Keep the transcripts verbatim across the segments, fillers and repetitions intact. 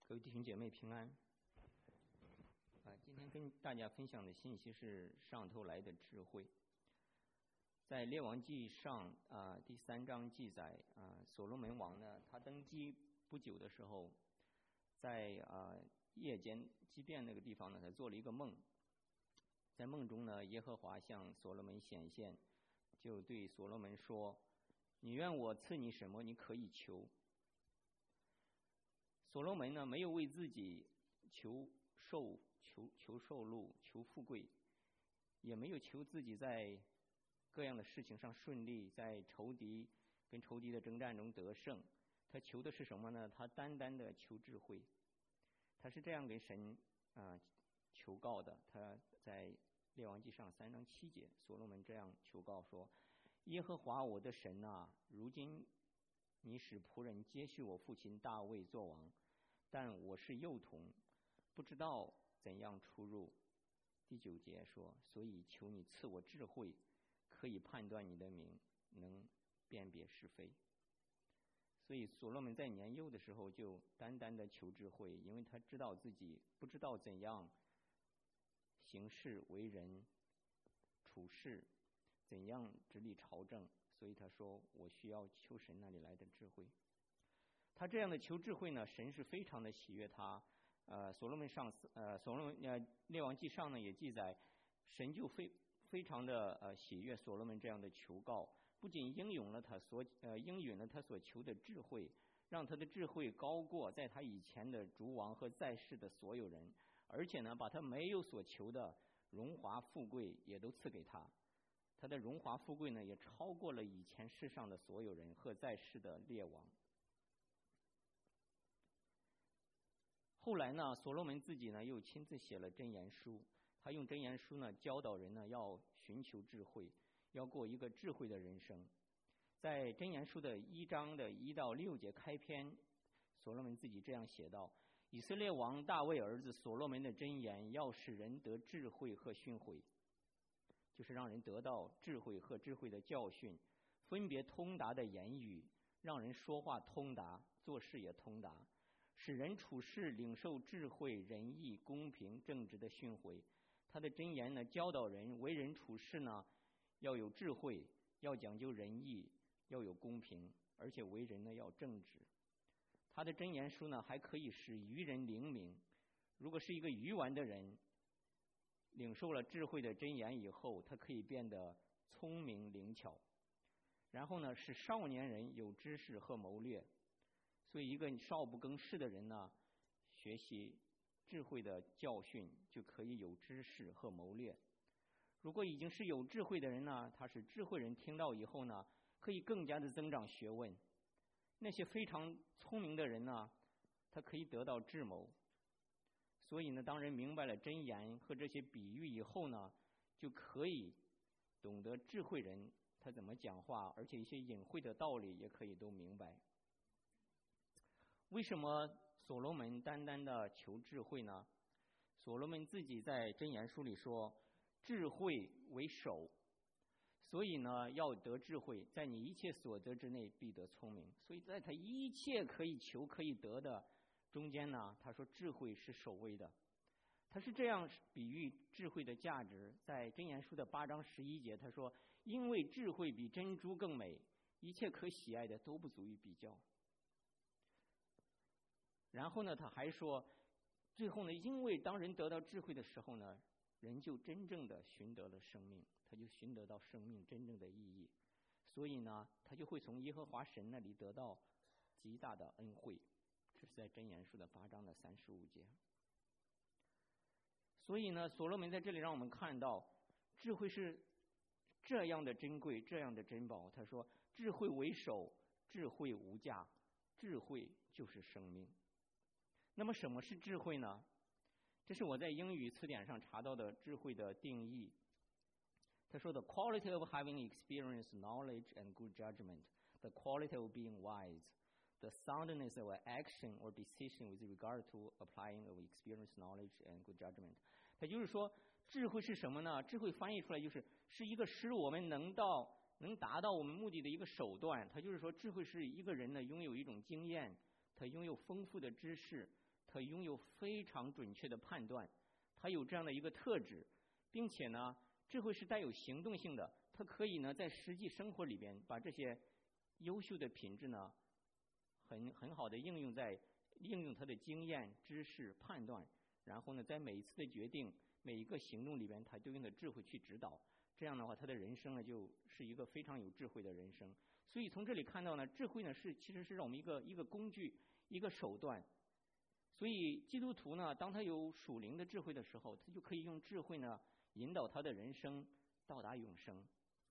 各位弟兄姐妹平安。啊，今天跟大家分享的信息是上头来的智慧。在列王记上啊第三章记载啊，所罗门王呢，他登基不久的时候，在啊夜间基遍那个地方呢，他做了一个梦。在梦中呢，耶和华向所罗门显现，就对所罗门说：“你愿我赐你什么，你可以求。”所罗门呢，没有为自己求寿、求求寿禄、求富贵，也没有求自己在各样的事情上顺利，在仇敌跟仇敌的征战中得胜。他求的是什么呢？他单单的求智慧。他是这样跟神啊、呃、求告的。他在列王记上三章七节，所罗门这样求告说：“耶和华我的神啊，如今你使仆人接续我父亲大卫作王，但我是幼童，不知道怎样出入。”第九节说：“所以求你赐我智慧，可以判断你的名，能辨别是非。”所以所罗门在年幼的时候就单单的求智慧，因为他知道自己不知道怎样行事为人处事，怎样治理朝政，所以他说我需要求神那里来的智慧。他这样的求智慧呢，神是非常的喜悦他。呃，所罗门上呃所罗门呃列王记上呢也记载，神就非非常的呃喜悦所罗门这样的求告，不仅应允了他所呃应允了他所求的智慧，让他的智慧高过在他以前的诸王和在世的所有人，而且呢，把他没有所求的荣华富贵也都赐给他。他的荣华富贵呢，也超过了以前世上的所有人和在世的列王。后来呢，所罗门自己呢又亲自写了箴言书，他用箴言书呢教导人呢要寻求智慧，要过一个智慧的人生。在箴言书的一章的一到六节开篇，所罗门自己这样写道：“以色列王大卫儿子所罗门的箴言，要使人得智慧和训诲，就是让人得到智慧和智慧的教训，分别通达的言语，让人说话通达，做事也通达，使人处事领受智慧、仁义、公平、正直的训诲。”他的箴言呢，教导人为人处事呢，要有智慧，要讲究仁义，要有公平，而且为人呢要正直。他的箴言书呢，还可以使愚人灵敏。如果是一个愚顽的人，领受了智慧的箴言以后，他可以变得聪明灵巧。然后呢，使少年人有知识和谋略。所以一个少不更事的人呢，学习智慧的教训，就可以有知识和谋略。如果已经是有智慧的人呢，他是智慧人听到以后呢，可以更加的增长学问。那些非常聪明的人呢，他可以得到智谋。所以呢，当人明白了箴言和这些比喻以后呢，就可以懂得智慧人他怎么讲话，而且一些隐晦的道理也可以都明白。为什么所罗门单单的求智慧呢？所罗门自己在箴言书里说，智慧为首，所以呢，要得智慧，在你一切所得之内必得聪明。所以在他一切可以求可以得的中间呢，他说智慧是首位的。他是这样比喻智慧的价值，在箴言书的八章十一节，他说：“因为智慧比珍珠更美，一切可喜爱的都不足以比较。”然后呢，他还说，最后呢，因为当人得到智慧的时候呢，人就真正的寻得了生命，他就寻得到生命真正的意义。所以呢，他就会从耶和华神那里得到极大的恩惠。这是在箴言书的八章的三十五节。所以呢，所罗门在这里让我们看到，智慧是这样的珍贵，这样的珍宝。他说，智慧为首，智慧无价，智慧就是生命。那么什么是智慧呢？这是我在英语词典上查到的智慧的定义。他说 The quality of having experience, knowledge, and good judgment. The quality of being wise. The soundness of action or decision with regard to applying of experience, knowledge, and good judgment. 他就是说，智慧是什么呢？智慧翻译出来就是是一个使我们能到能达到我们目的的一个手段。他就是说，智慧是一个人呢拥有一种经验，他拥有丰富的知识， 他拥有非常准确的判断，他有这样的一个特质，并且呢，智慧是带有行动性的，他可以呢在实际生活里边把这些优秀的品质呢，很很好的应用在应用他的经验、知识、判断，然后呢，在每一次的决定、每一个行动里边，他都用的智慧去指导。这样的话，他的人生呢，就是一个非常有智慧的人生。所以从这里看到呢，智慧呢是其实是让我们一个一个工具、一个手段。所以基督徒呢，当他有属灵的智慧的时候，他就可以用智慧呢引导他的人生到达永生。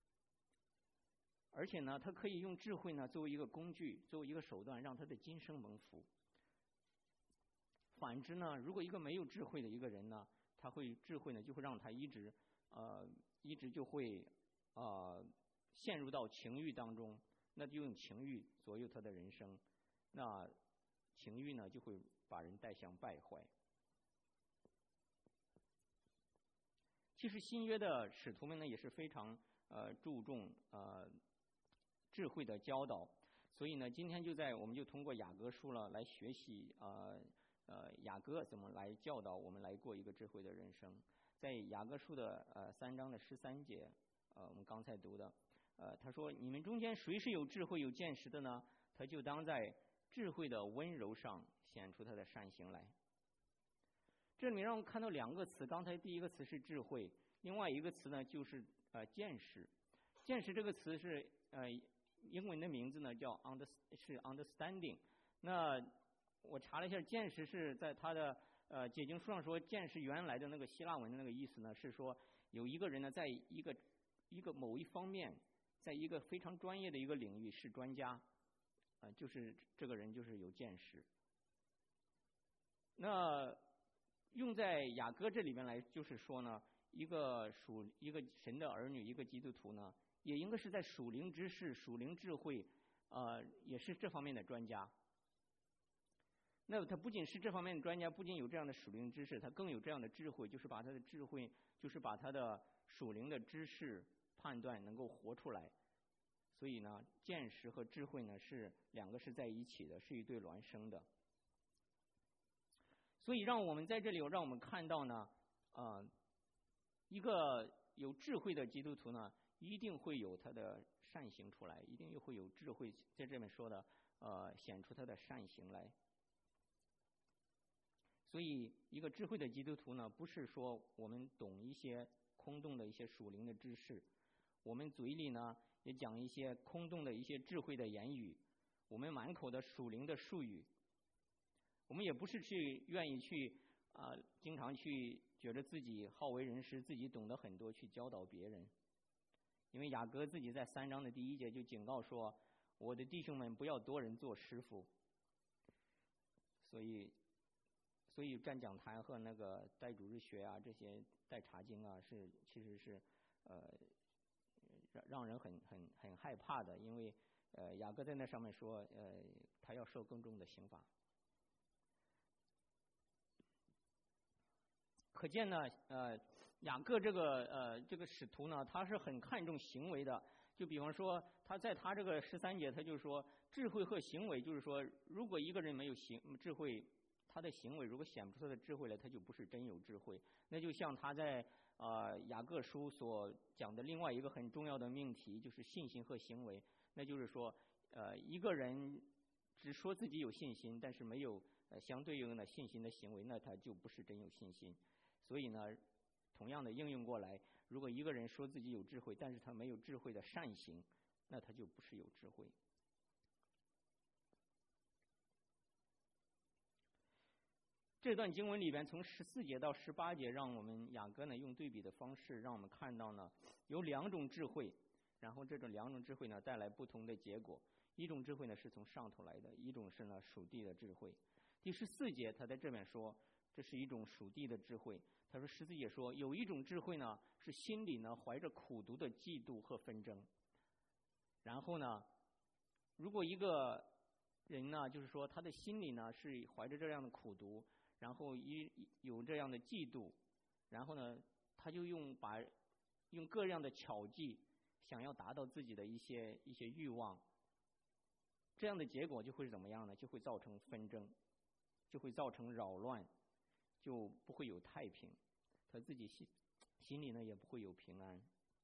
而且呢，他可以用智慧呢作为一个工具，作为一个手段，让他的今生蒙福。反之呢，如果一个没有智慧的一个人呢，他会智慧呢就会让他一直呃一直就会呃陷入到情欲当中，那就用情欲左右他的人生，那情欲呢就会把人带向败坏。其实新约的使徒们呢也是非常呃注重呃智慧的教导，所以呢今天就在我们就通过雅各书了来学习呃呃雅各怎么来教导我们来过一个智慧的人生。在雅各书的呃三章的十三节，呃我们刚才读的，呃他说你们中间谁是有智慧有见识的呢？他就当在智慧的温柔上显出他的善行来。这里面让我们看到两个词，刚才第一个词是智慧，另外一个词呢就是呃见识。见识这个词是呃英文的名字呢叫 under 是 understanding。那我查了一下，见识是在它的呃解经书上说，见识原来的那个希腊文的那个意思呢是说有一个人呢在一个一个某一方面，在一个非常专业的一个领域是专家，呃就是这个人就是有见识。那用在雅各这里面来，就是说呢，一个属一个神的儿女，一个基督徒呢，也应该是在属灵知识、属灵智慧，呃，也是这方面的专家。那他不仅是这方面的专家，不仅有这样的属灵知识，他更有这样的智慧，就是把他的智慧，就是把他的属灵的知识判断能够活出来。所以呢，见识和智慧呢是两个是在一起的，是一对孪生的。所以让我们在这里让我们看到呢，呃，一个有智慧的基督徒呢，一定会有他的善行出来，一定又会有智慧，在这边说的，呃，显出他的善行来。所以，一个智慧的基督徒呢，不是说我们懂一些空洞的一些属灵的知识，我们嘴里呢也讲一些空洞的一些智慧的言语，我们满口的属灵的术语。我们也不是去愿意去啊、呃，经常去觉得自己好为人师，自己懂得很多去教导别人。因为雅各自己在三章的第一节就警告说：“我的弟兄们，不要多人做师傅。”所以，所以站讲坛和那个带主日学啊，这些带查经啊，是其实是呃让让人很很很害怕的，因为呃雅各在那上面说，呃他要受更重的刑罚。可见呢，呃，雅各这个呃这个使徒呢，他是很看重行为的。就比方说，他在他这个十三节，他就说智慧和行为，就是说，如果一个人没有行智慧，他的行为如果显不出他的智慧来，他就不是真有智慧。那就像他在呃雅各书所讲的另外一个很重要的命题，就是信心和行为。那就是说，呃，一个人只说自己有信心，但是没有呃相对应的信心的行为，那他就不是真有信心。所以呢，同样的应用过来，如果一个人说自己有智慧，但是他没有智慧的善行，那他就不是有智慧。这段经文里边，从十四节到十八节，让我们雅各呢用对比的方式，让我们看到呢有两种智慧，然后这种两种智慧呢带来不同的结果。一种智慧呢是从上头来的，一种是呢属地的智慧。第十四节他在这边说，这是一种属地的智慧。他说十四节说，有一种智慧呢是心里呢怀着苦毒的嫉妒和纷争。然后呢，如果一个人呢，就是说他的心里呢是怀着这样的苦毒，然后一有这样的嫉妒，然后呢，他就用把用各样的巧计，想要达到自己的一些一些欲望。这样的结果就会怎么样呢？就会造成纷争。 就会造成扰乱，就不会有太平，他自己心心里呢也不会有平安。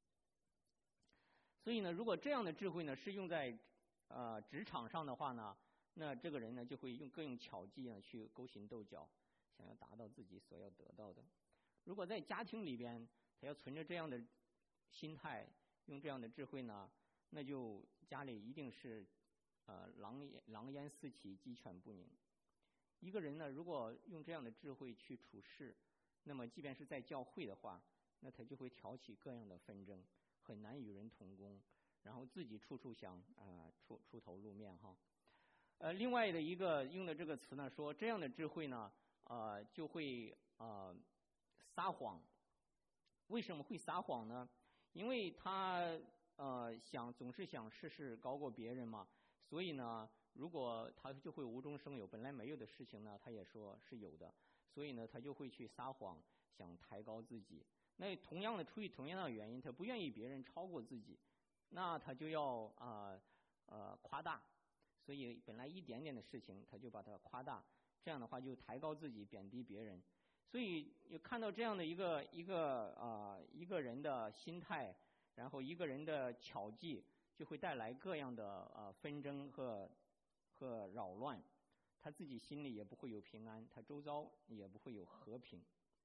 所以呢，如果这样的智慧呢是用在呃职场上的话呢，那这个人呢就会用各种巧计呢去勾心斗角，想要达到自己所要得到的。如果在家庭里边，他要存着这样的心态，用这样的智慧呢，那就家里一定是呃狼烟狼烟四起，鸡犬不宁。一个人呢，如果用这样的智慧去处事，那么即便是在教会的话，那他就会挑起各样的纷争，很难与人同工，然后自己处处想啊、呃、出出头露面哈。呃，另外的一个用的这个词呢，说这样的智慧呢，呃，就会呃撒谎。为什么会撒谎呢？因为他呃想总是想事事高过别人嘛，所以呢，如果他就会无中生有，本来没有的事情呢，他也说是有的，所以呢，他就会去撒谎，想抬高自己。那同样的，出于同样的原因，他不愿意别人超过自己，那他就要啊 呃, 呃夸大，所以本来一点点的事情，他就把它夸大，这样的话就抬高自己，贬低别人。所以有看到这样的一个一个啊、呃、一个人的心态，然后一个人的巧计，就会带来各样的呃纷争和和扰乱，他自己心里也不会有平安，他周遭也不会有和平。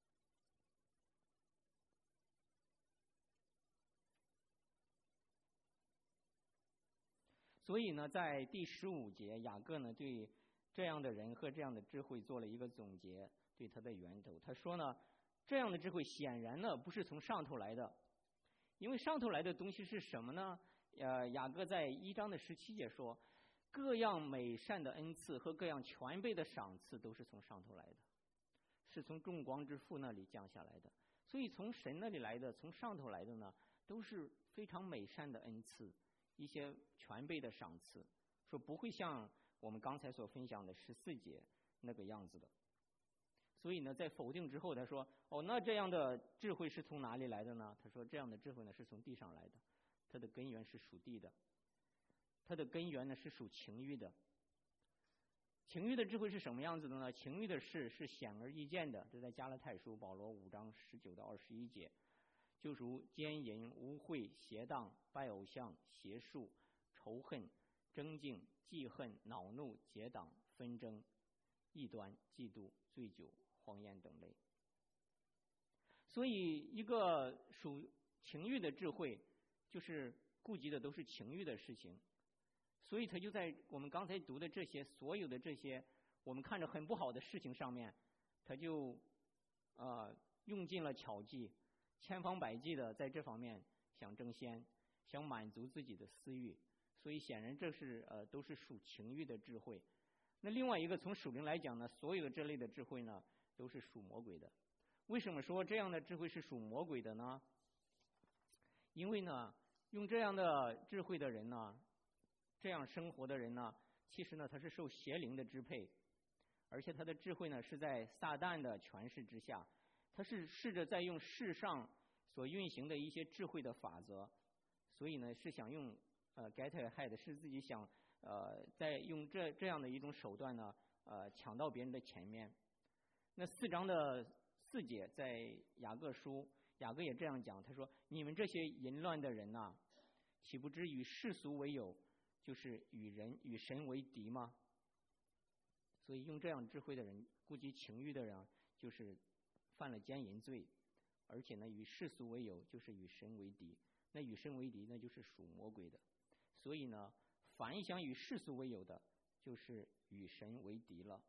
所以呢，在第十五节，雅各呢对这样的人和这样的智慧做了一个总结，对他的源头。他说呢，这样的智慧显然呢不是从上头来的，因为上头来的东西是什么呢？呃，雅各在一章的十七节说，各样美善的恩赐和各样全备的赏赐都是从上头来的，是从众光之父那里降下来的。所以从神那里来的，从上头来的呢，都是非常美善的恩赐，一些全备的赏赐，说不会像我们刚才所分享的十四节那个样子的。所以呢，在否定之后，他说：“哦，那这样的智慧是从哪里来的呢？”他说：“这样的智慧呢，是从地上来的，它的根源是属地的，它的根源呢是属情欲的。情欲的智慧是什么样子的呢？情欲的事是显而易见的，这在加拉太书保罗五章十九到二十一节，就如奸淫、污秽、邪荡、拜偶像、邪术、仇恨、争竞、记恨、恼怒、结党、纷争、异端、嫉妒、醉酒、荒宴等类。所以一个属情欲的智慧，就是顾及的都是情欲的事情，所以他就在我们刚才读的这些所有的这些我们看着很不好的事情上面，他就呃用尽了巧计，千方百计的在这方面想争先，想满足自己的私欲，所以显然这是呃都是属情欲的智慧。那另外一个从属灵来讲呢，所有的这类的智慧呢都是属魔鬼的。为什么说这样的智慧是属魔鬼的呢？因为呢，用这样的智慧的人呢，这样生活的人呢，其实呢他是受邪灵的支配，而且他的智慧呢是在撒旦的权势之下，他是试着在用世上所运行的一些智慧的法则，所以呢是想用呃 get ahead， 是自己想呃在用这这样的一种手段呢呃抢到别人的前面。那四章的四节在雅各书，雅各也这样讲，他说：“你们这些淫乱的人呐、啊，岂不知与世俗为友，就是与人与神为敌吗？”所以用这样智慧的人，顾及情欲的人，就是犯了奸淫罪，而且呢与世俗为友，就是与神为敌。那与神为敌，那就是属魔鬼的。所以呢，凡想与世俗为友的，就是与神为敌了。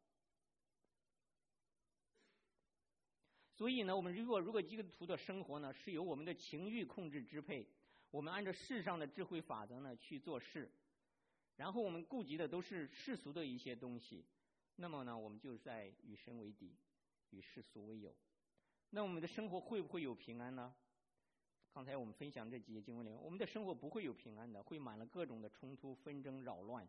所以呢，我们如果如果基督徒的生活呢是由我们的情欲控制支配，我们按照世上的智慧法则呢去做事，然后我们顾及的都是世俗的一些东西，那么呢我们就在与神为敌，与世俗为友。那我们的生活会不会有平安呢？刚才我们分享这几节经文里，我们的生活不会有平安的，会满了各种的冲突、纷争、扰乱。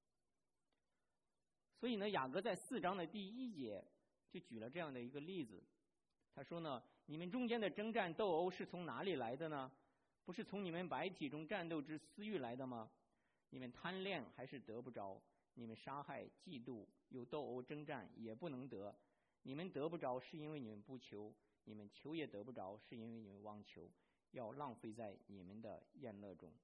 所以呢，雅各在四章的第一节就举了这样的一个例子，他说呢，你们中间的征战斗殴是从哪里来的呢？不是从你们白体中战斗之私欲来的吗？你们贪恋还是得不着， 你们杀害、嫉妒、有斗殴、征战，也不能得。你们得不着，是因为你们不求；你们求也得不着，是因为你们妄求，要浪费在你们的宴乐中。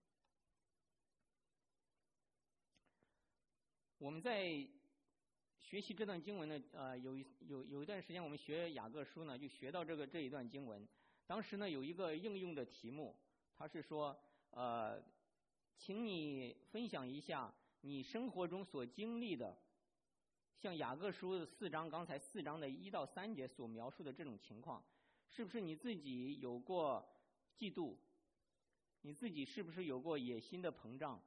我们在学习这段经文呢，呃，有有有一段时间我们学雅各书呢，就学到这个这一段经文。当时呢，有一个应用的题目，他是说，呃，请你分享一下你生活中所经历的，像雅各书四章刚才四章的一到三节所描述的这种情况，是不是你自己有过嫉妒？你自己是不是有过野心的膨胀？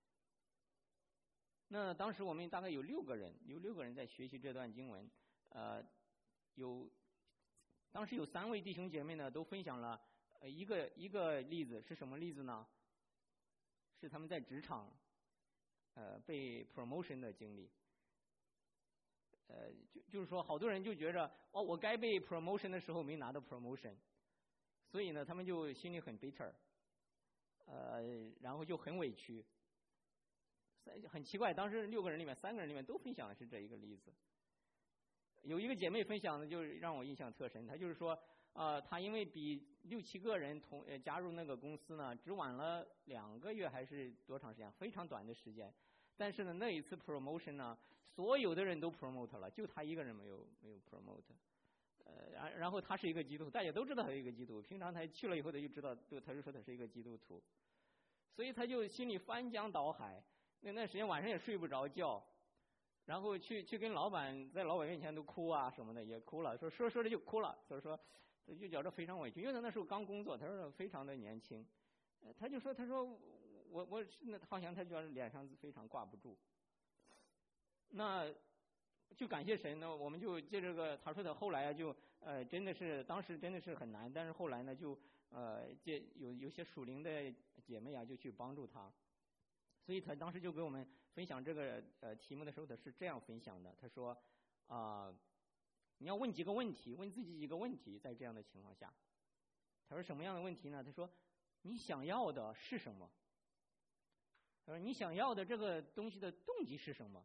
那当时我们大概有六个人，有六个人在学习这段经文，呃，有当时有三位弟兄姐妹呢，都分享了呃一个一个例子，是什么例子呢？是他们在职场呃被 promotion 的经历。呃，就就是说，好多人就觉着哦，我该被 promotion 的时候没拿到 promotion， 所以呢，他们就心里很 bitter， 呃，然后就很委屈。很奇怪，当时六个人里面，三个人里面都分享的是这一个例子。有一个姐妹分享的，就是让我印象特深。她就是说，啊、呃，她因为比六七个人同呃加入那个公司呢，只晚了两个月还是多长时间，非常短的时间。但是呢，那一次 promotion 呢，所有的人都 promote 了，就她一个人没有没有 promote。呃，然然后她是一个基督徒，大家都知道她是一个基督徒。平常她去了以后，她就知道，就她就说她是一个基督徒，所以她就心里翻江倒海。那段时间晚上也睡不着觉，然后去去跟老板在老板面前都哭啊什么的，也哭了，说说说着就哭了，所以说就觉着非常委屈，因为他那时候刚工作，他说非常的年轻，他就说他说我我那好像他觉得脸上非常挂不住，那就感谢神呢，我们就借这个，他说他后来就呃真的是当时真的是很难，但是后来呢就呃借有有些属灵的姐妹啊就去帮助他。所以他当时就给我们分享这个呃题目的时候，他是这样分享的。他说啊、呃，你要问几个问题，问自己几个问题，在这样的情况下，他说什么样的问题呢？他说你想要的是什么？他说你想要的这个东西的动机是什么？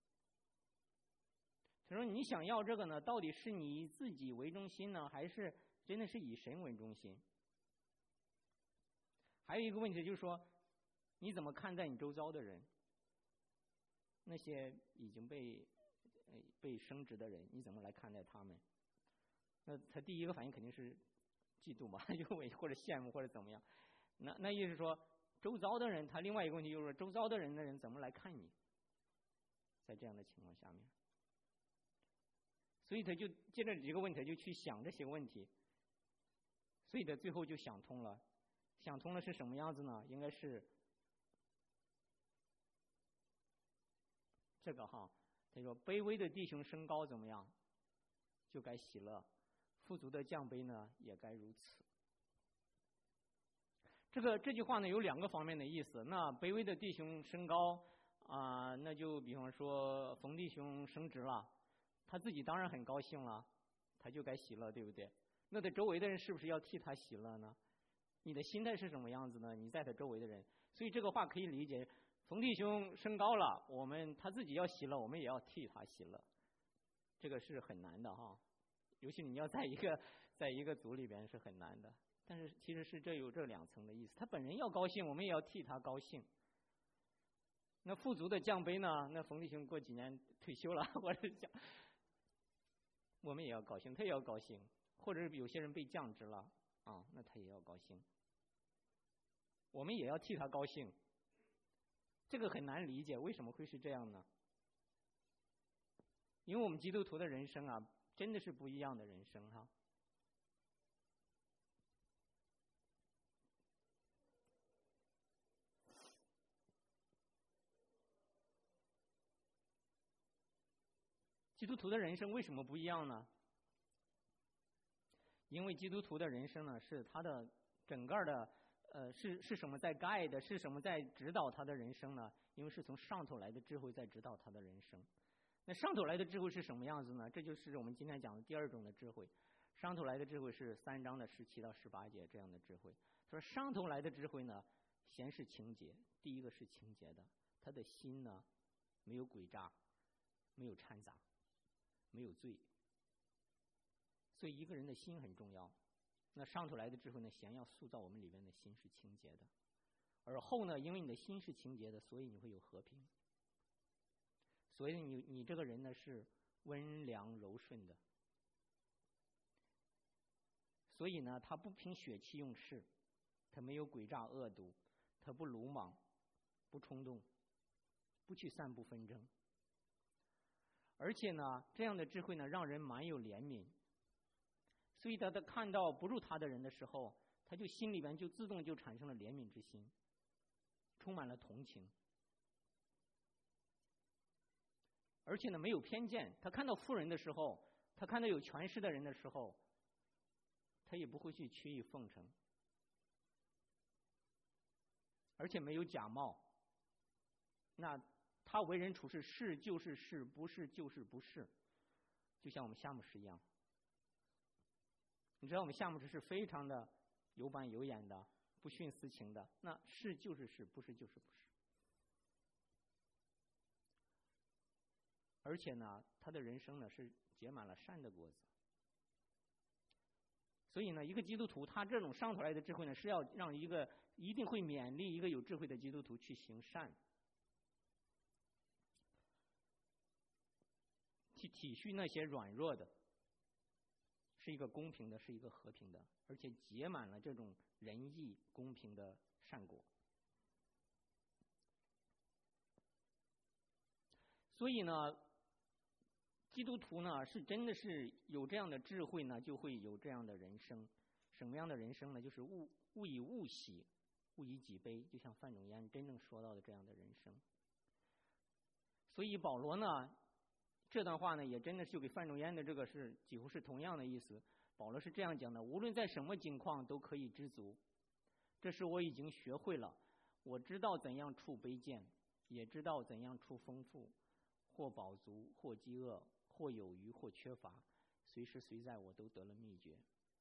他说你想要这个呢，到底是你以自己为中心呢，还是真的是以神为中心？还有一个问题就是说，你怎么看待你周遭的人？那些已经被被升职的人，你怎么来看待他们？那他第一个反应肯定是嫉妒嘛，就或者羡慕或者怎么样。那那意思是说，周遭的人，他另外一个问题就是说，周遭的人的人怎么来看你？在这样的情况下面，所以他就接着几个问题就去想这些问题，所以他最后就想通了。想通了是什么样子呢？应该是这个哈，他说卑微的弟兄升高怎么样，就该喜乐；富足的降卑呢，也该如此。这个这句话呢有两个方面的意思。那卑微的弟兄升高啊、呃，那就比方说冯弟兄升职了，他自己当然很高兴了，他就该喜乐，对不对？那他周围的人是不是要替他喜乐呢？你的心态是什么样子呢？你在他周围的人，所以这个话可以理解，冯弟兄升高了，我们他自己要喜乐，我们也要替他喜乐，这个是很难的哈，尤其你要在一个在一个组里边是很难的。但是其实是这有这两层的意思，他本人要高兴，我们也要替他高兴。那富足的降卑呢？那冯弟兄过几年退休了，或者讲，我们也要高兴，他也要高兴，或者是有些人被降职了啊，那他也要高兴。我们也要替他高兴，这个很难理解，为什么会是这样呢？因为我们基督徒的人生啊，真的是不一样的人生哈。基督徒的人生为什么不一样呢？因为基督徒的人生呢，是他的整个的。呃，是是什么在 guide， 是什么在指导他的人生呢？因为是从上头来的智慧在指导他的人生。那上头来的智慧是什么样子呢？这就是我们今天讲的第二种的智慧。上头来的智慧是三章的十七到十八节这样的智慧。说上头来的智慧呢，先是情节，第一个是情节的，他的心呢没有诡诈，没有掺杂，没有罪。所以一个人的心很重要。那上头来的智慧呢，先要塑造我们里面的心是清洁的，而后呢，因为你的心是清洁的，所以你会有和平。所以你你这个人呢是温良柔顺的。所以呢，他不凭血气用事，他没有诡诈恶毒，他不鲁莽，不冲动，不去散布纷争。而且呢，这样的智慧呢，让人蛮有怜悯。所以他在看到不如他的人的时候，他就心里边就自动就产生了怜悯之心，充满了同情。而且呢，没有偏见。他看到富人的时候，他看到有权势的人的时候，他也不会去曲意奉承。而且没有假冒。那他为人处事，是就是是，不是就是不是，就像我们夏牧师一样。你知道我们夏牧师是非常的有板有眼的，不徇私情的，那是就是是，不是就是不是。而且呢，他的人生呢是结满了善的果子。所以呢，一个基督徒他这种上头来的智慧呢，是要让一个一定会勉励一个有智慧的基督徒去行善，去体恤那些软弱的，是一个公平的，是一个和平的，而且结满了这种仁义公平的善果。所以呢，基督徒呢是真的是有这样的智慧呢，就会有这样的人生。什么样的人生呢？就是物物以物喜，物以己悲，就像范仲淹真正说到的这样的人生。所以保罗呢，这段话呢也真的是就给范仲淹的这个是几乎是同样的意思。保罗是这样讲的：无论在什么境况都可以知足，这是我已经学会了。我知道怎样处卑贱，也知道怎样处丰富，或饱足，或饥饿，或有余，或缺乏，随时随在我都得了秘诀。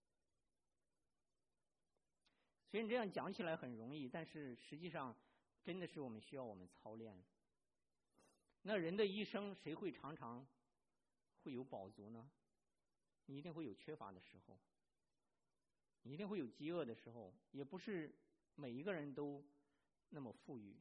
虽然这样讲起来很容易，但是实际上真的是我们需要我们操练。那人的一生谁会常常会有饱足呢？你一定会有缺乏的时候，你一定会有饥饿的时候，也不是每一个人都那么富裕，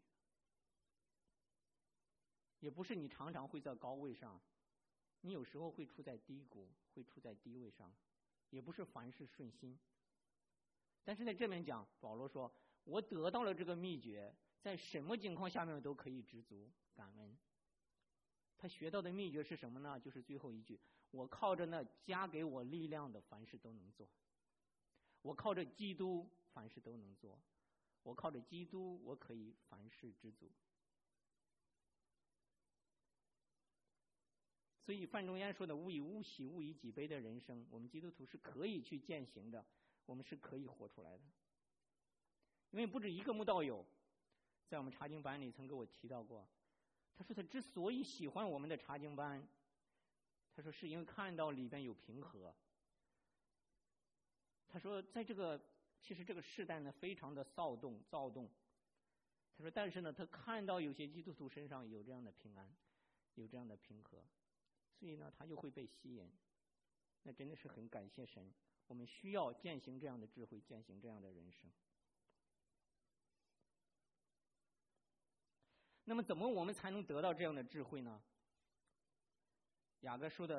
也不是你常常会在高位上，你有时候会处在低谷，会处在低位上，也不是凡事顺心。但是在这边讲，保罗说我得到了这个秘诀，在什么情况下面都可以知足感恩。他学到的秘诀是什么呢？就是最后一句，我靠着那加给我力量的凡事都能做。我靠着基督凡事都能做，我靠着基督我可以凡事知足。所以范仲淹说的物以物喜，物以己悲的人生，我们基督徒是可以去践行的，我们是可以活出来的。因为不止一个慕道友在我们查经班里曾给我提到过，他说他之所以喜欢我们的查经班，他说是因为看到里边有平和。他说在这个其实这个世代呢非常的躁动躁动，他说但是呢他看到有些基督徒身上有这样的平安，有这样的平和，所以呢他就会被吸引。那真的是很感谢神，我们需要践行这样的智慧，践行这样的人生。那么怎么我们才能得到这样的智慧呢？雅各书的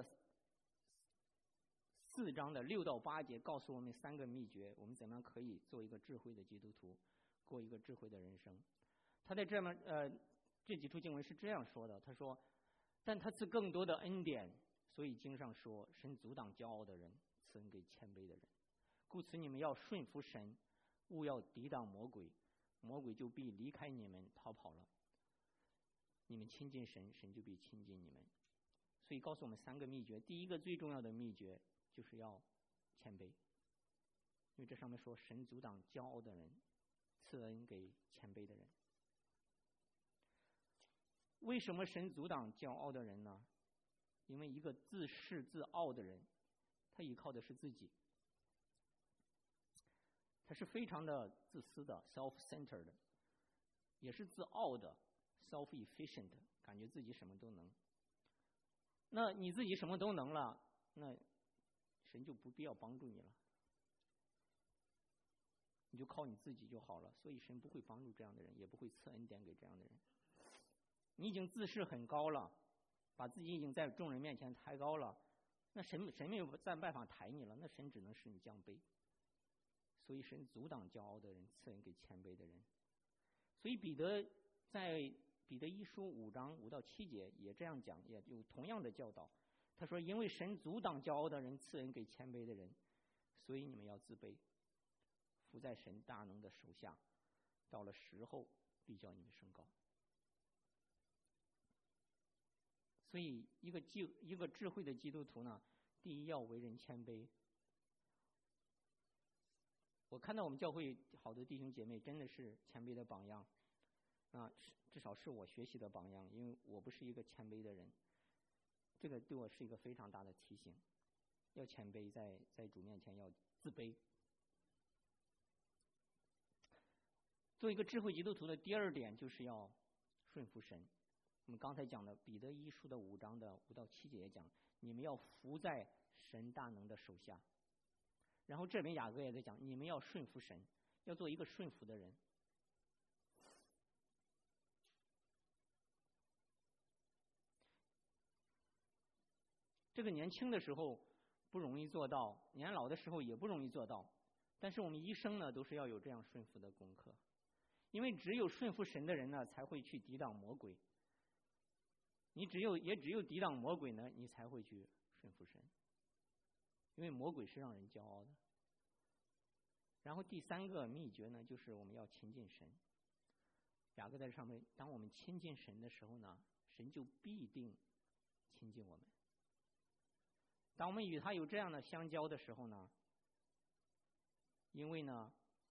四章的六到八节告诉我们三个秘诀，我们怎么样可以做一个智慧的基督徒，过一个智慧的人生。他在这么呃这几处经文是这样说的，他说但他赐更多的恩典，所以经上说神阻挡骄傲的人，赐恩给谦卑的人。故此你们要顺服神，勿要抵挡魔鬼，魔鬼就必离开你们逃跑了。你们亲近神，神就必亲近你们。所以告诉我们三个秘诀。第一个最重要的秘诀就是要谦卑，因为这上面说神阻挡骄傲的人，赐恩给谦卑的人。为什么神阻挡骄傲的人呢？因为一个自恃自傲的人，他依靠的是自己，他是非常的自私的 self-centered， 也是自傲的 self-efficient， 感觉自己什么都能。那你自己什么都能了，那神就不必要帮助你了，你就靠你自己就好了。所以神不会帮助这样的人，也不会赐恩典给这样的人。你已经自视很高了，把自己已经在众人面前抬高了，那神神没有再办法抬你了，那神只能使你降卑。所以神阻挡骄傲的人，赐恩给谦卑的人。所以彼得在彼得一书五章五到七节也这样讲，也有同样的教导。他说：“因为神阻挡骄傲的人，赐恩给谦卑的人，所以你们要自卑，伏在神大能的手下，到了时候必叫你们升高。”所以，一个基一个智慧的基督徒呢，第一要为人谦卑。我看到我们教会好多弟兄姐妹真的是谦卑的榜样，啊，至少是我学习的榜样，因为我不是一个谦卑的人，这个对我是一个非常大的提醒，要谦卑，在在主面前要自卑。做一个智慧基督徒的第二点就是要顺服神。我们刚才讲的彼得一书的五章的五到七节也讲，你们要服在神大能的手下。然后这边雅各也在讲，你们要顺服神，要做一个顺服的人。这个年轻的时候不容易做到，年老的时候也不容易做到，但是我们一生呢都是要有这样顺服的功课，因为只有顺服神的人呢才会去抵挡魔鬼。你只有也只有抵挡魔鬼呢，你才会去顺服神，因为魔鬼是让人骄傲的。然后第三个秘诀呢，就是我们要亲近神。雅各在上面，当我们亲近神的时候呢，神就必定亲近我们。当我们与他有这样的相交的时候呢，因为呢，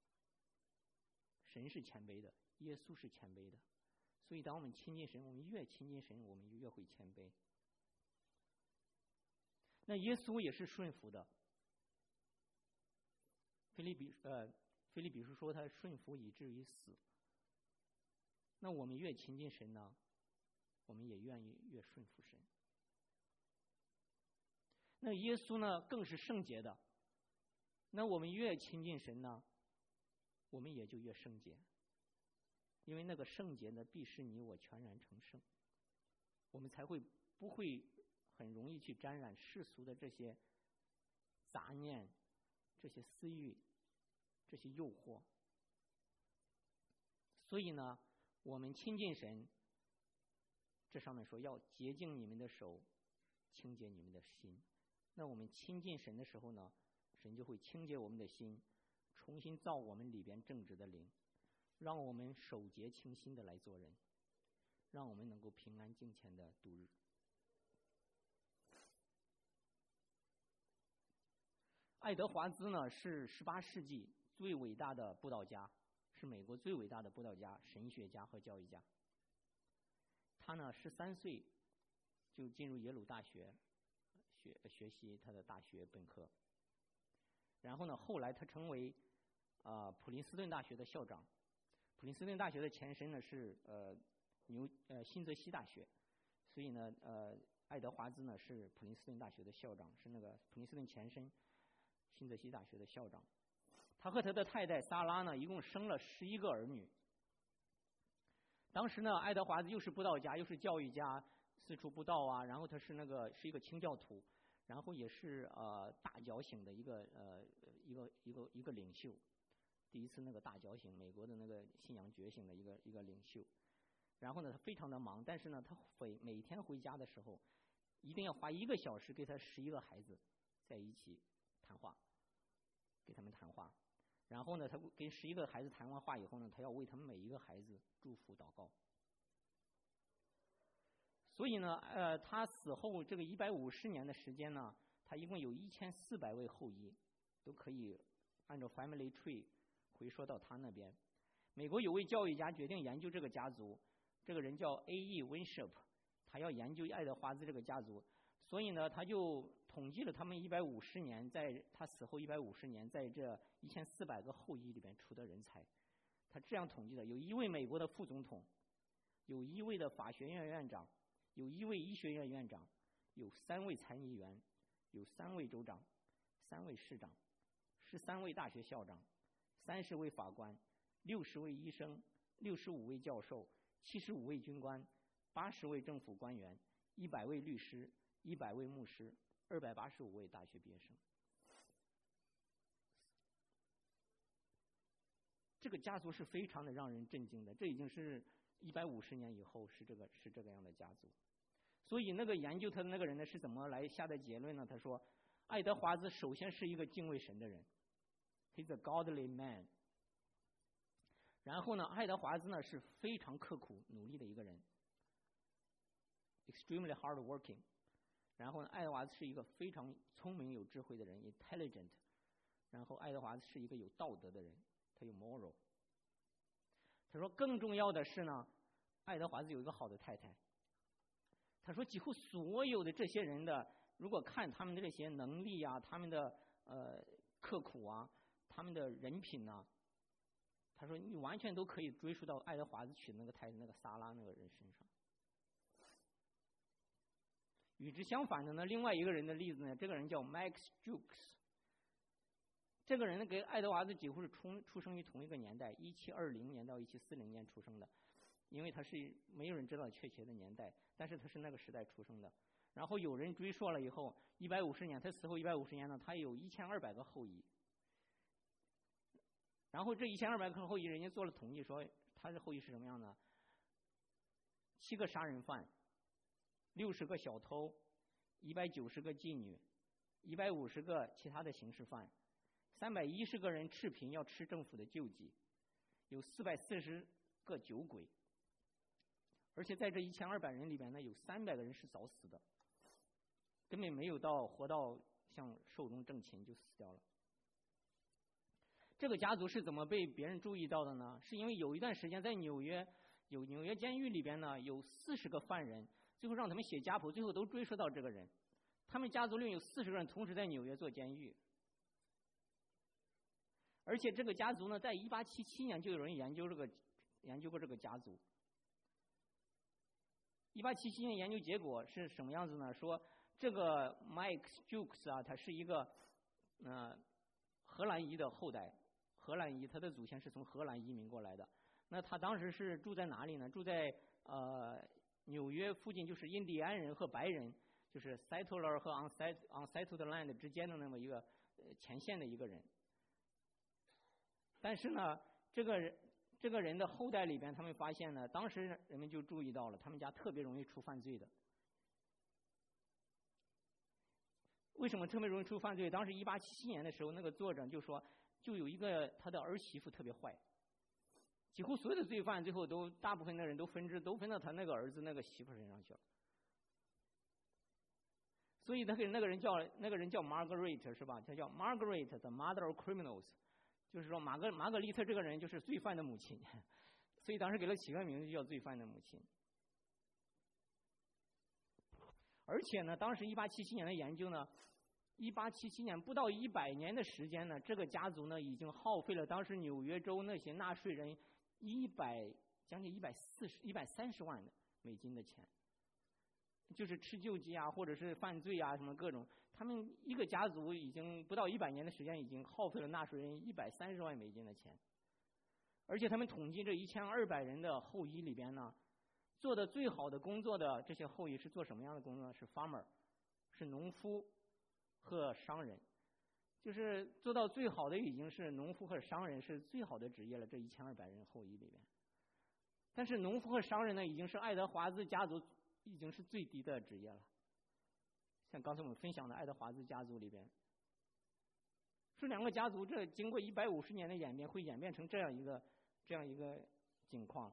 神是谦卑的，耶稣是谦卑的，所以当我们亲近神，我们越亲近神，我们越会谦卑。那耶稣也是顺服的。腓立比呃，腓立比书说他顺服以至于死。那我们越亲近神呢，我们也愿意越顺服神。那耶稣呢，更是圣洁的。那我们越亲近神呢，我们也就越圣洁。因为那个圣洁呢，必使你我全然成圣，我们才会不会很容易去沾染世俗的这些杂念、这些私欲、这些诱惑。所以呢，我们亲近神，这上面说要洁净你们的手，清洁你们的心。那我们亲近神的时候呢，神就会清洁我们的心，重新造我们里边正直的灵，让我们守洁清心的来做人，让我们能够平安敬虔的度日。爱德华兹呢是十八世纪最伟大的布道家，是美国最伟大的布道家、神学家和教育家。他呢十三岁就进入耶鲁大学学学习他的大学本科，然后呢后来他成为啊、呃、普林斯顿大学的校长。普林斯顿大学的前身呢是呃牛呃新泽西大学，所以呢呃爱德华兹呢是普林斯顿大学的校长，是那个普林斯顿前身新泽西大学的校长。他和他的太太萨拉呢一共生了十一个儿女。当时呢爱德华兹又是布道家又是教育家，四处布道啊，然后他是那个是一个清教徒，然后也是呃大觉醒的一个呃一个一个一个领袖。第一次那个大觉醒，美国的那个信仰觉醒的一个一个领袖。然后呢，他非常的忙，但是呢，他回每天回家的时候，一定要花一个小时给他十一个孩子在一起谈话，给他们谈话。然后呢，他跟十一个孩子谈完话以后呢，他要为他们每一个孩子祝福祷告。所以呢，呃，他死后这个一百五十年的时间呢，他一共有一千四百位后裔，都可以按照 family tree。回说到他那边。美国有位教育家决定研究这个家族，这个人叫 A E Winship， 他要研究爱德华兹这个家族，所以呢他就统计了他们一百五十年，在他死后一百五十年，在这一千四百个后裔里边出的人才。他这样统计的，有一位美国的副总统， 有一位的法学院院长，有一位医学院院长，有三位参议员，有三位州长，三位市长，十三位大学校长，三十位法官，六十位医生，六十五位教授，七十五位军官，八十位政府官员，一百位律师，一百位牧师，二百八十五位大学毕业生。这个家族是非常的让人震惊的，这已经是一百五十年以后是这个是这个样的家族。所以那个研究他的那个人呢是怎么来下的结论呢？他说，爱德华兹首先是一个敬畏神的人 ，He's a godly man。然后呢，爱德华兹呢是非常刻苦努力的一个人 ，extremely hard working。然后呢，爱德华兹是一个非常聪明有智慧的人 ，intelligent。然后爱德华兹是一个有道德的人。他有 moral。他说，更重要的是呢，爱德华兹有一个好的太太。他说，几乎所有的这些人的，如果看他们的这些能力啊，他们的呃刻苦啊，他们的人品啊，他说你完全都可以追溯到爱德华兹娶的那个太太那个萨拉那个人身上。与之相反的呢，另外一个人的例子呢，这个人叫 Max Jukes。这个人呢，跟爱德华兹几乎是出出生于同一个年代，一七二零年到一七四零年出生的，因为他是没有人知道确切的年代，但是他是那个时代出生的。然后有人追溯了以后，一百五十年，他死后一百五十年呢，他有一千二百个后裔。然后这一千二百个后裔，人家做了统计说，他的后裔是什么样呢？七个杀人犯，六十个小偷，一百九十个妓女，一百五十个其他的刑事犯。三百一十个人赤贫要吃政府的救济，有四百四十个酒鬼，而且在这一千二百人里边呢，有三百个人是早死的，根本没有到活到像寿终正寝就死掉了。这个家族是怎么被别人注意到的呢？是因为有一段时间在纽约，有纽约监狱里边呢有四十个犯人，最后让他们写家谱，最后都追溯到这个人。他们家族里有四十个人同时在纽约做监狱。而且这个家族呢，在一八七七年就有人研究这个研究过这个家族。一八七七年研究结果是什么样子呢？说这个 Max Jukes 啊，他是一个呃荷兰裔的后代，荷兰裔，他的祖先是从荷兰移民过来的。那他当时是住在哪里呢？住在呃纽约附近，就是印第安人和白人，就是 settler 和 unsettled land 之间的那么一个前线的一个人。但是呢，这个人这个人的后代里边，他们发现呢，当时人们就注意到了，他们家特别容易出犯罪的。为什么特别容易出犯罪？当时一八七七年的时候，那个作者就说，就有一个他的儿媳妇特别坏，几乎所有的罪犯最后都大部分的人都分支都分到他那个儿子那个媳妇身上去了。所以那个那个人叫那个人叫 Margaret 是吧？他叫 Margaret the mother of criminals。就是说，玛格玛格丽特这个人就是罪犯的母亲，所以当时给他起个名字叫罪犯的母亲。而且呢，当时一八七七年的研究呢，一八七七年不到一百年的时间呢，这个家族呢已经耗费了当时纽约州那些纳税人一百将近一百四十一百三十万美金的钱，就是吃救济啊，或者是犯罪啊，什么各种。他们一个家族已经不到一百年的时间，已经耗费了纳税人一百三十万美金的钱。而且他们统计这一千二百人的后裔里边呢，做的最好的工作的这些后裔是做什么样的工作呢？是 farmer， 是农夫和商人。就是做到最好的已经是农夫和商人是最好的职业了，这一千二百人后裔里边。但是农夫和商人呢，已经是爱德华兹家族已经是最低的职业了。像刚才我们分享的爱德华兹家族里边，是两个家族这经过一百五十年的演变，会演变成这样一个这样一个境况。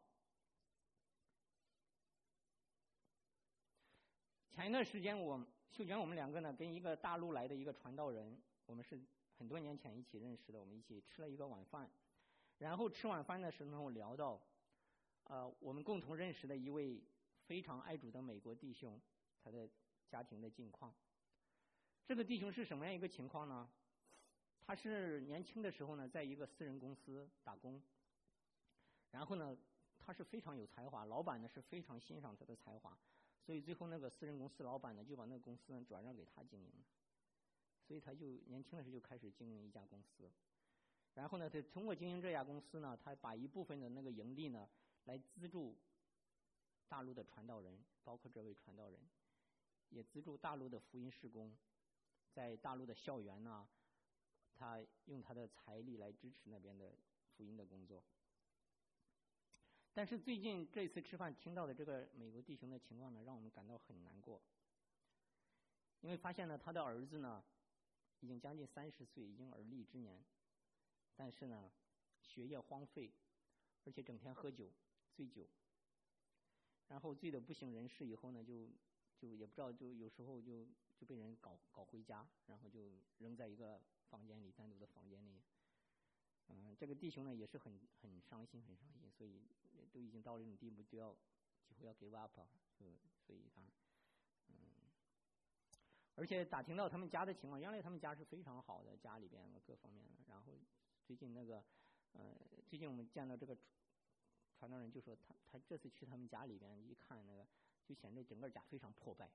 前一段时间，我秀娟我们两个呢，跟一个大陆来的一个传道人，我们是很多年前一起认识的，我们一起吃了一个晚饭，然后吃晚饭的时候聊到，呃，我们共同认识的一位非常爱主的美国弟兄，他的家庭的境况。这个弟兄是什么样一个情况呢？他是年轻的时候呢，在一个私人公司打工，然后呢， 他是非常有才华，老板呢是非常欣赏他的才华，所以最后那个私人公司老板呢就把那个公司呢转让给他经营了，所以他就年轻的时候就开始经营一家公司，然后呢，他通过经营这家公司呢，他把一部分的那个盈利呢来资助大陆的传道人，包括这位传道人，也资助大陆的福音事工，在大陆的校园呢，他用他的财力来支持那边的福音的工作。但是最近这次吃饭听到的这个美国弟兄的情况呢，让我们感到很难过，因为发现呢，他的儿子呢已经将近三十岁，已经而立之年，但是呢学业荒废，而且整天喝酒醉酒，然后醉得不省人事以后呢，就就也不知道，就有时候就就被人搞搞回家，然后就扔在一个房间里，单独的房间里。嗯、呃，这个弟兄呢也是很很伤心，很伤心，所以都已经到了这种地步，就要几乎要 give up， 所以他，嗯，而且打听到他们家的情况，原来他们家是非常好的，家里边各方面的。然后最近那个，呃，最近我们见到这个传道人就说他他这次去他们家里边一看，那个就显得整个家非常破败。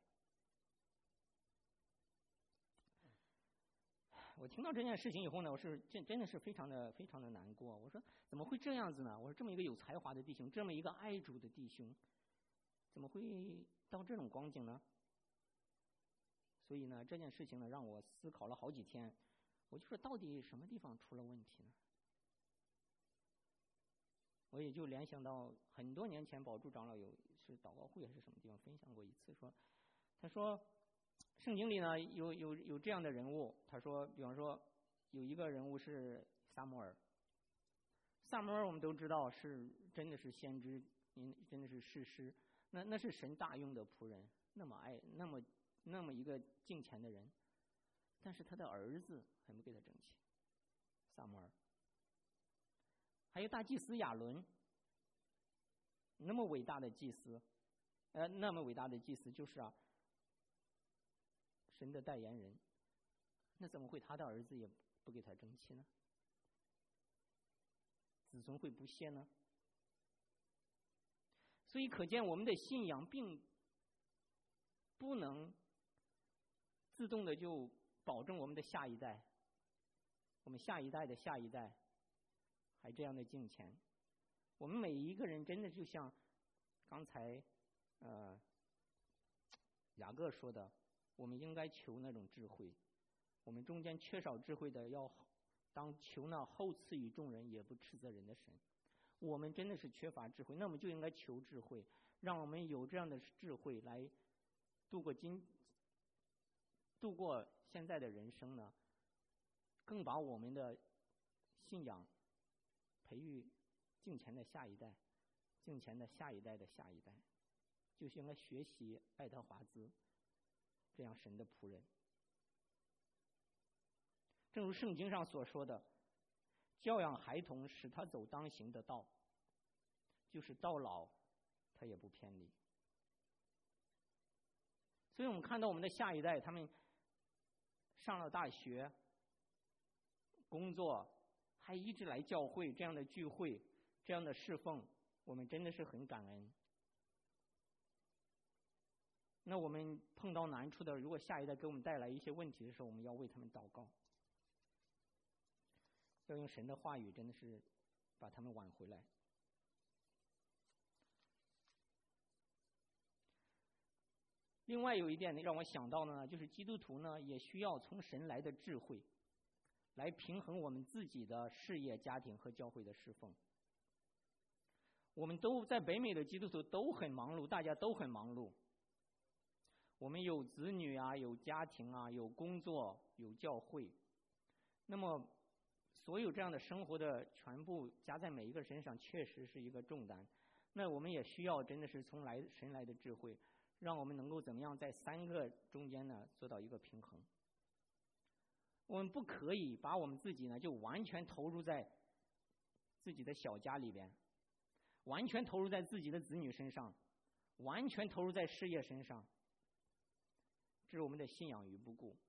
我听到这件事情以后呢，我是真真的是非常的非常的难过。我说怎么会这样子呢？我说这么一个有才华的弟兄，这么一个爱主的弟兄，怎么会到这种光景呢？所以呢，这件事情呢让我思考了好几天。我就说到底什么地方出了问题呢？我也就联想到很多年前宝柱长老有是祷告会还是什么地方分享过一次，说他说圣经里呢有有有这样的人物，他说比方说有一个人物是撒母耳，撒母耳我们都知道是真的是先知，真的是士师，那那是神大用的仆人，那么爱那么那么一个敬虔的人，但是他的儿子很不给他争气，撒母耳。还有大祭司亚伦，那么伟大的祭司，呃，那么伟大的祭司就是啊，神的代言人，那怎么会他的儿子也不给他争气呢？子孙会不屑呢？所以可见我们的信仰并不能自动的就保证我们的下一代，我们下一代的下一代还这样的敬虔。我们每一个人真的就像刚才呃雅各说的，我们应该求那种智慧，我们中间缺少智慧的，要当求那厚赐于众人也不斥责人的神。我们真的是缺乏智慧，那么就应该求智慧，让我们有这样的智慧来度过今度过现在的人生呢，更把我们的信仰培育敬虔的下一代，敬虔的下一代的下一代，就是应该学习爱德华兹这样神的仆人。正如圣经上所说的，教养孩童，使他走当行的道，就是到老他也不偏离。所以我们看到我们的下一代，他们上了大学工作，还一直来教会这样的聚会，这样的侍奉，我们真的是很感恩。那我们碰到难处的，如果下一代给我们带来一些问题的时候，我们要为他们祷告，要用神的话语真的是把他们挽回来。另外有一点让我想到的呢，就是基督徒呢也需要从神来的智慧来平衡我们自己的事业、家庭和教会的侍奉。我们都在北美的基督徒都很忙碌，大家都很忙碌，我们有子女啊，有家庭啊，有工作，有教会，那么所有这样的生活的全部加在每一个身上，确实是一个重担。那我们也需要真的是从来神来的智慧，让我们能够怎么样在三个中间呢做到一个平衡。我们不可以把我们自己呢就完全投入在自己的小家里边，完全投入在自己的子女身上，完全投入在事业身上，置我们的信仰于不顾。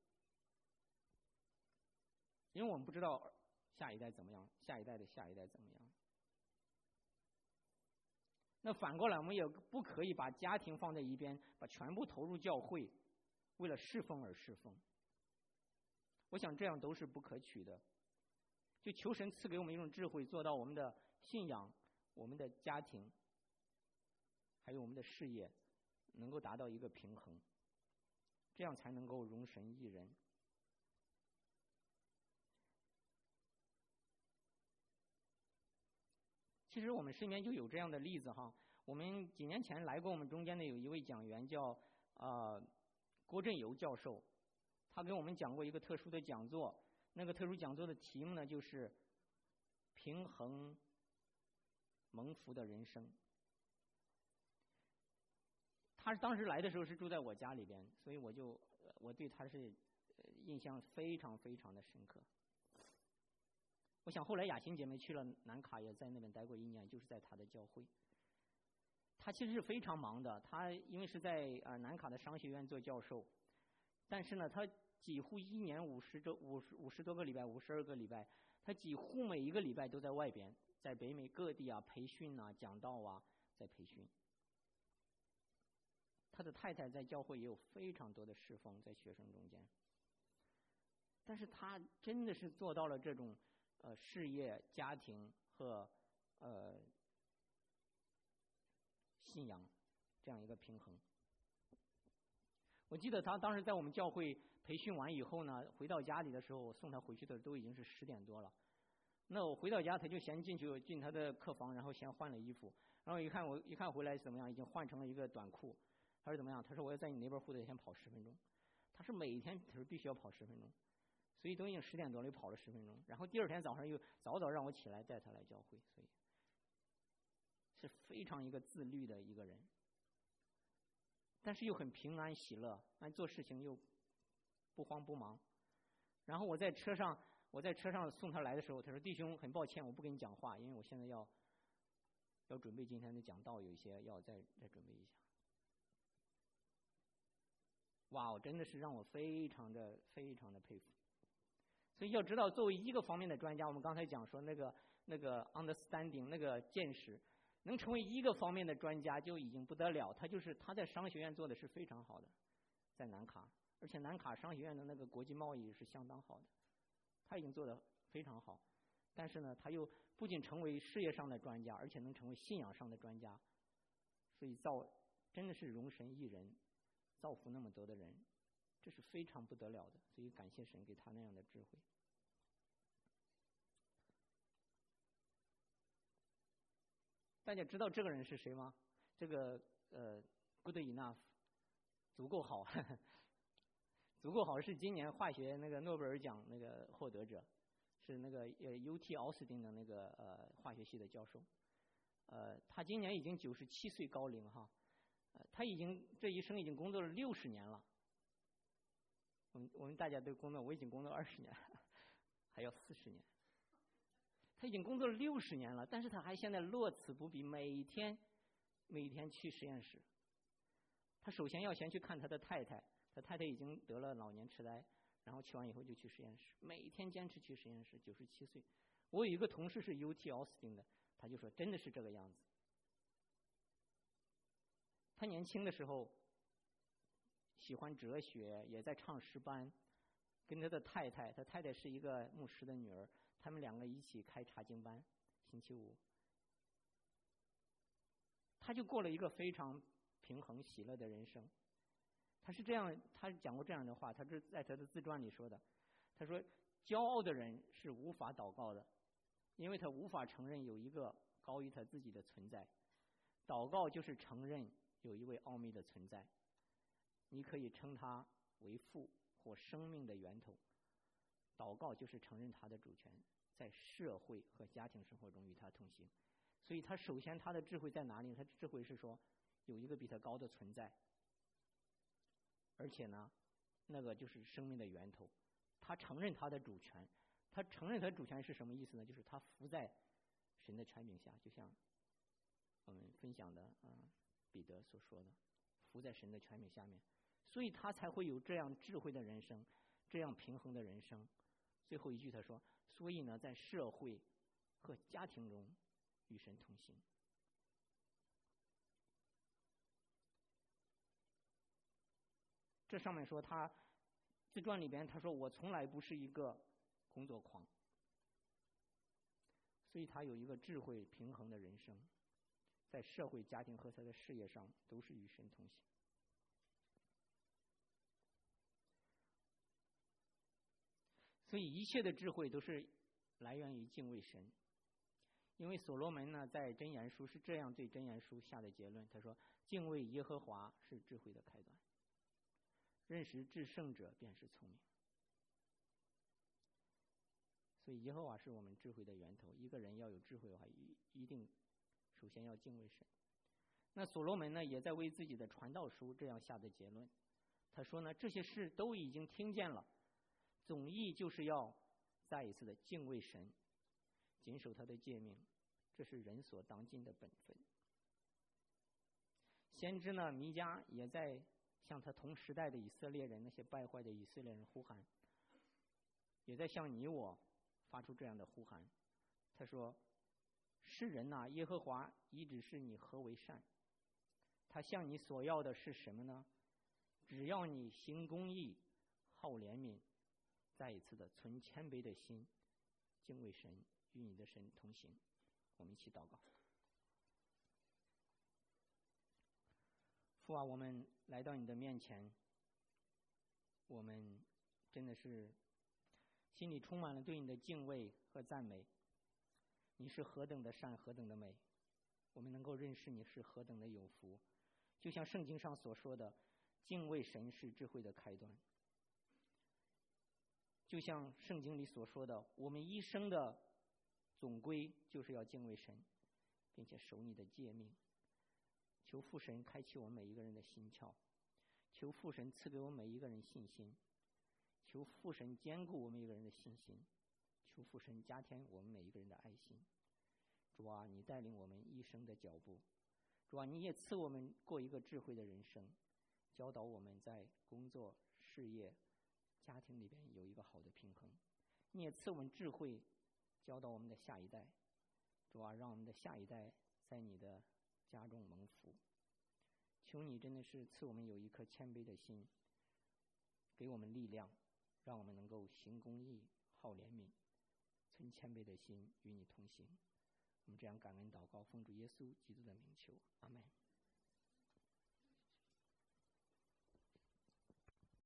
因为我们不知道下一代怎么样，下一代的下一代怎么样。 那反过来，我们也不可以把家庭放在一边，把全部投入教会，为了侍奉而侍奉。我想这样都是不可取的。就求神赐给我们一种智慧，做到我们的信仰、我们的家庭，还有我们的事业，能够达到一个平衡，这样才能够容神益人。其实我们身边就有这样的例子哈。我们几年前来过我们中间的有一位讲员叫呃郭振游教授，他给我们讲过一个特殊的讲座。那个特殊讲座的题目呢，就是平衡蒙福的人生。他当时来的时候是住在我家里边，所以我就我对他是印象非常非常的深刻。我想后来雅欣姐妹去了南卡，也在那边待过一年，就是在他的教会。他其实是非常忙的，他因为是在呃南卡的商学院做教授，但是呢，他几乎一年五十周五十五十多个礼拜，五十二个礼拜，他几乎每一个礼拜都在外边，在北美各地啊培训啊讲道啊，在培训。他的太太在教会也有非常多的侍奉在学生中间，但是他真的是做到了这种呃事业、家庭和呃信仰这样一个平衡。我记得他当时在我们教会培训完以后呢，回到家里的时候，我送他回去的都已经是十点多了。那我回到家，他就先进去进他的客房，然后先换了衣服，然后一看我一看回来怎么样，已经换成了一个短裤。他说怎么样？他说我要在你那边护的先跑十分钟。他是每天他说必须要跑十分钟，所以都已经十点多了，又跑了十分钟。然后第二天早上又早早让我起来带他来教会，所以是非常一个自律的一个人，但是又很平安喜乐，按做事情又不慌不忙。然后我在车上，我在车上送他来的时候，他说弟兄很抱歉，我不跟你讲话，因为我现在要要准备今天的讲道，有一些要再再准备一下。哇，我真的是让我非常的非常的佩服。所以要知道，作为一个方面的专家，我们刚才讲说那个那个 understanding 那个见识，能成为一个方面的专家就已经不得了。他就是他在商学院做的是非常好的，在南卡，而且南卡商学院的那个国际贸易是相当好的，他已经做得非常好。但是呢，他又不仅成为事业上的专家，而且能成为信仰上的专家，所以造真的是容神益人，造福那么多的人，这是非常不得了的。所以感谢神给他那样的智慧。大家知道这个人是谁吗？这个呃 ，good enough， 足够好，呵呵足够好是今年化学那个诺贝尔奖那个获得者，是那个呃 U T 奥斯汀的那个呃化学系的教授。呃，他今年已经九十七岁高龄哈。他已经这一生已经工作了六十年了。我们我们大家都工作，我已经工作二十年，还要四十年。他已经工作了六十年了，但是他还现在乐此不疲，每天每天去实验室。他首先要先去看他的太太，他太太已经得了老年痴呆，然后去完以后就去实验室，每天坚持去实验室。九十七岁，我有一个同事是 U T 奥斯汀的，他就说真的是这个样子。他年轻的时候喜欢哲学，也在唱诗班，跟他的太太，他太太是一个牧师的女儿，他们两个一起开查经班，星期五。他就过了一个非常平衡喜乐的人生。他是这样，他讲过这样的话，他是在他的自传里说的。他说，骄傲的人是无法祷告的，因为他无法承认有一个高于他自己的存在。祷告就是承认有一位奥秘的存在，你可以称他为父或生命的源头。祷告就是承认他的主权，在社会和家庭生活中与他同行。所以他首先他的智慧在哪里？他智慧是说有一个比他高的存在，而且呢，那个就是生命的源头。他承认他的主权，他承认他的主权是什么意思呢？就是他服在神的权柄下，就像我们分享的啊、呃、彼得所说的，服在神的权柄下面，所以他才会有这样智慧的人生，这样平衡的人生。最后一句他说，所以呢，在社会和家庭中与神同行。 这上面说他自传里边他说我从来不是一个工作狂，所以他有一个智慧平衡的人生，在社会、家庭和他的事业上都是与神同行。所以一切的智慧都是来源于敬畏神。因为所罗门呢，在箴言书是这样对箴言书下的结论，他说敬畏耶和华是智慧的开端，认识至圣者便是聪明。所以耶和华是我们智慧的源头，一个人要有智慧的话，一一定首先要敬畏神。那所罗门呢，也在为自己的传道书这样下的结论，他说呢，这些事都已经听见了，总意就是要再一次的敬畏神，谨守他的诫命，这是人所当尽的本分。先知呢，弥迦也在向他同时代的以色列人，那些败坏的以色列人呼喊，也在向你我发出这样的呼喊。他说：世人啊，耶和华已指示你何为善，他向你所要的是什么呢？只要你行公义，好怜悯，再一次的存谦卑的心，敬畏神，与你的神同行。我们一起祷告。父啊，我们来到你的面前，我们真的是心里充满了对你的敬畏和赞美。你是何等的善，何等的美，我们能够认识你是何等的有福。就像圣经上所说的，敬畏神是智慧的开端。就像圣经里所说的，我们一生的总归就是要敬畏神，并且守你的诫命。求父神开启我们每一个人的心窍，求父神赐给我们每一个人信心，求父神坚固我们每一个人的信心，求父神加添我们每一个人的爱心。主啊，你带领我们一生的脚步，主啊，你也赐我们过一个智慧的人生，教导我们在工作、事业、家庭里边有一个好的平衡。你也赐我们智慧，教导我们的下一代。主啊，让我们的下一代在你的家中蒙福。求你真的是赐我们有一颗谦卑的心，给我们力量，让我们能够行公义，好怜悯，存谦卑的心与你同行。我们这样感恩祷告，奉主耶稣基督的名求，阿们。